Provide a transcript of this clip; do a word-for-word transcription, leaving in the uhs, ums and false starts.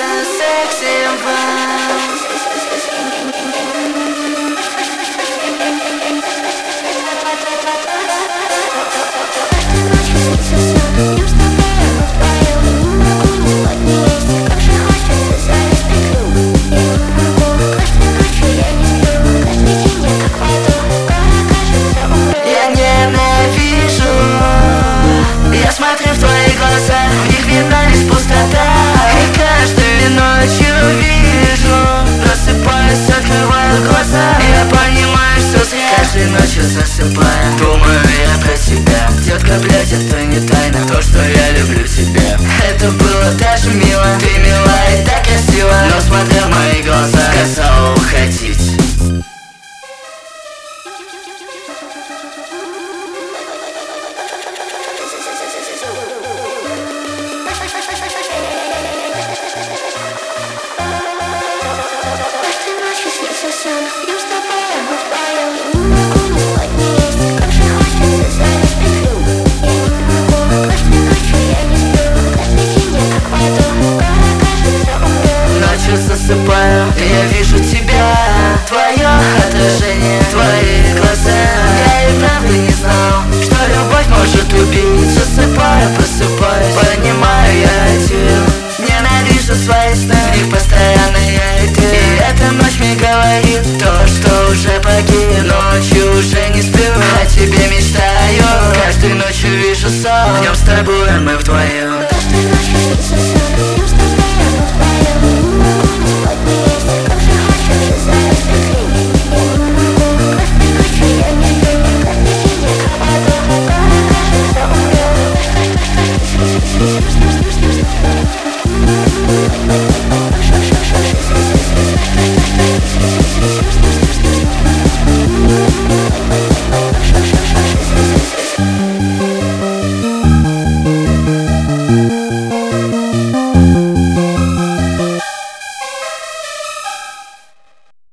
секси вам. Я ненавижу, я смотрю в твои глаза, в них видна лишь пустота. И каждую ночью вижу, просыпаюсь, открываю глаза. Я понимаю, все зря. Каждой ночью засыпаю, думаю я про тебя. Детка, блядь, это не тайна, то, что я люблю тебя. Это было даже мило, ты мила и так красива. Но смотря в мои глаза, сказала уходить. Засыпаю, я вижу тебя, твое отражение, твои глаза. Я и правда не знал, что любовь может убить. Засыпаю, просыпаюсь, понимаю я один. Ненавижу свои сны, в них постоянно я и ты. И эта ночь мне говорит то, что уже погиб. Ночью уже не сплю, о тебе мечтаю. Каждой ночью вижу сон, днем с тобой мы вдвоем.